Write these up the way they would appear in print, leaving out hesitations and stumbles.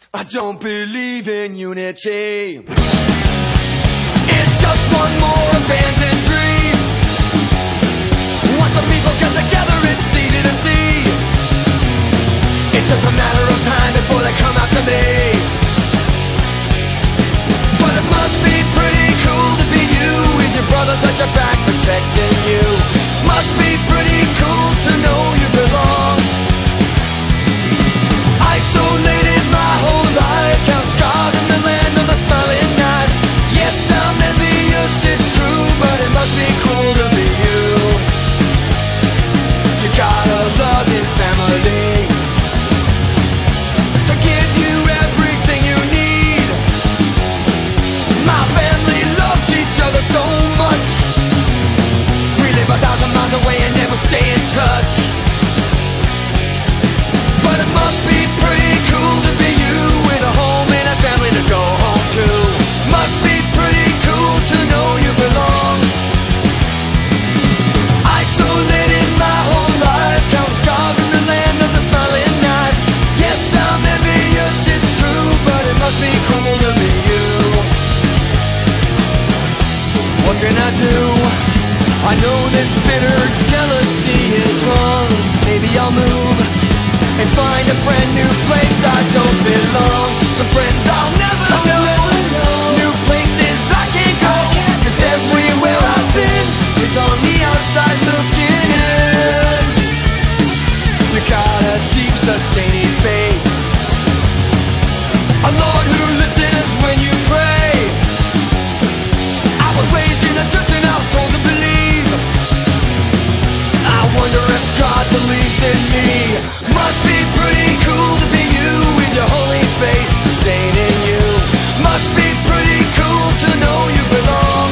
I don't believe in unity. It's just one more abandoned dream. Once the people get together, it's easy to see. It's just a matter of time before they come after me. But it must be pretty cool to be you, with your brothers at your back protecting you. Must be pretty cool to know you belong. Isolated my whole life, count scars in the land of the smiling knives. Yes, I'm envious, it's true, but it must be cool to be you. You got a loving family to give you everything you need. My family loves each other so much. We live 1,000 miles away and never stay in touch. But it must be pretty cool to be you, with a home and a family to go home to. Must be pretty cool to know you belong. Isolated my whole life, count scars in the land of the smiling knives. Yes, I'm envious, it's true, but it must be cool to be you. What can I do? I know this bitter jealousy is wrong. Maybe I'll move and find a brand new place I don't belong. Some friends I'll never know, new places I can't go, 'cause everywhere I've been is on the outside looking in. You got a deep sustaining faith, a Lord who listens when you pray. I was raised in the church and I was told to believe. I wonder if God believes in me. Must be pretty cool to be you, with your holy faith sustaining you. Must be pretty cool to know you belong.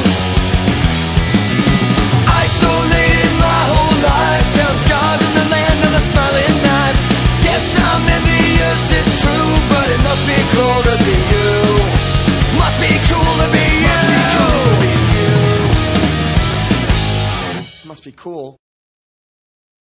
Isolated my whole life, down scars in the land of the smiling knives. Yes, I'm envious, it's true, but it must be cool to be you. Must be cool to be you. Must be cool.